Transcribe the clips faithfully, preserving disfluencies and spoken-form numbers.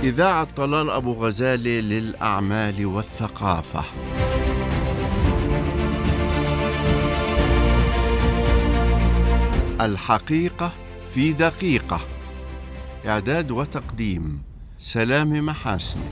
إذاعة طلال أبو غزالة للأعمال والثقافة. الحقيقة في دقيقة. إعداد وتقديم سلام محاسن.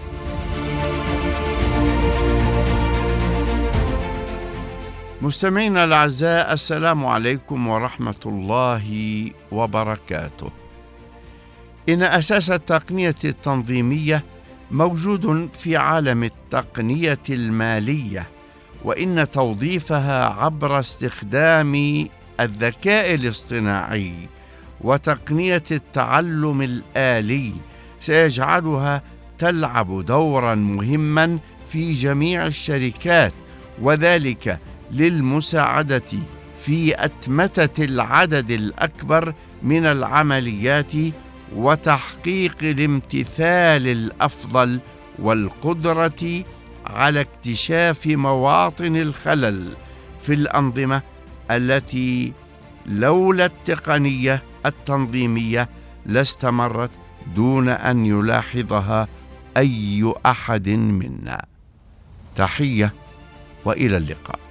مستمعينا الأعزاء، السلام عليكم ورحمة الله وبركاته. إن أساس التقنية التنظيمية موجود في عالم التقنية المالية، وإن توظيفها عبر استخدام الذكاء الاصطناعي وتقنية التعلم الآلي سيجعلها تلعب دورا مهما في جميع الشركات، وذلك للمساعدة في أتمتة العدد الأكبر من العمليات وتحقيق الامتثال الأفضل والقدرة على اكتشاف مواطن الخلل في الأنظمة التي لولا التقنية التنظيمية لاستمرت دون أن يلاحظها أي أحد منا. تحية وإلى اللقاء.